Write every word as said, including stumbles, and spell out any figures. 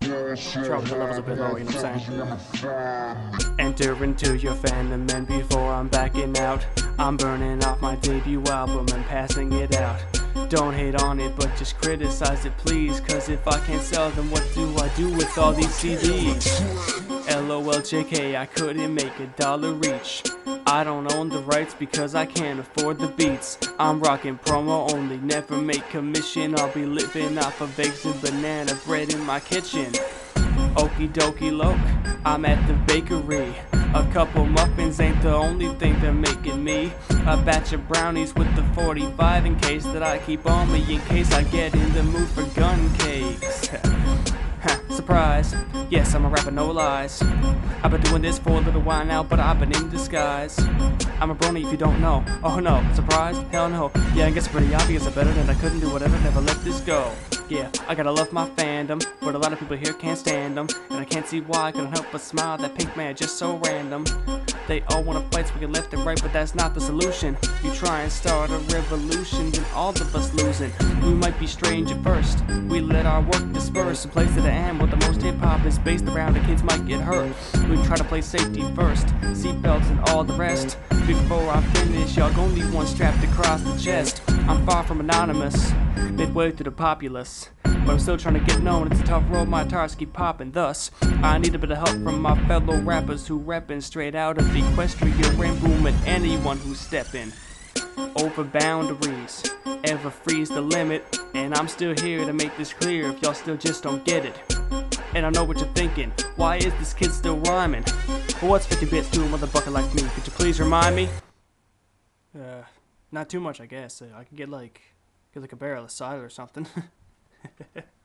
Drop the levels a bit lower, you know what I'm saying? Enter into your fandom, and before I'm backing out, I'm burning off my debut album and passing it out. Don't hate on it, but just criticize it please, cause if I can't sell them, what do I do with all these C Ds? LOL J K, I couldn't make a dollar each. I don't own the rights because I can't afford the beats. I'm rocking promo only, never make commission. I'll be living off of eggs and banana bread in my kitchen. Okie dokie loke, I'm at the bakery. A couple muffins ain't the only thing they're making me. A batch of brownies with the forty-five in case that I keep on me, in case I get in the mood for gun cakes. Surprise, yes, I'm a rapper, no lies. I've been doing this for a little while now, but I've been in disguise. I'm a brony if you don't know. Oh no, surprise? Hell no. Yeah, I guess it's pretty obvious. I better than I couldn't do whatever, never let this go. Yeah, I gotta love my fandom, but a lot of people here can't stand them. And I can't see why, I couldn't help but smile. That pink man just so random. They all wanna fight so we get left and right, but that's not the solution. You try and start a revolution, then all of us losing. We might be strange at first, we let our work disperse. A place to the end where the most hip-hop is based around, the kids might get hurt. We try to play safety first, seatbelts and all the rest. Before I finish, y'all gon' need one strapped across the chest. I'm far from anonymous, midway through the populace, but I'm still trying to get known. It's a tough road, my tires keep popping. Thus, I need a bit of help from my fellow rappers who reppin' straight out of Equestria and Boom, and anyone who's steppin' over boundaries, ever freeze the limit. And I'm still here to make this clear if y'all still just don't get it. And I know what you're thinking, why is this kid still rhyming? Well, what's fifty bits to a motherfucker like me? Could you please remind me? Uh, not too much, I guess. Uh, I could get like, get like a barrel of cider or something.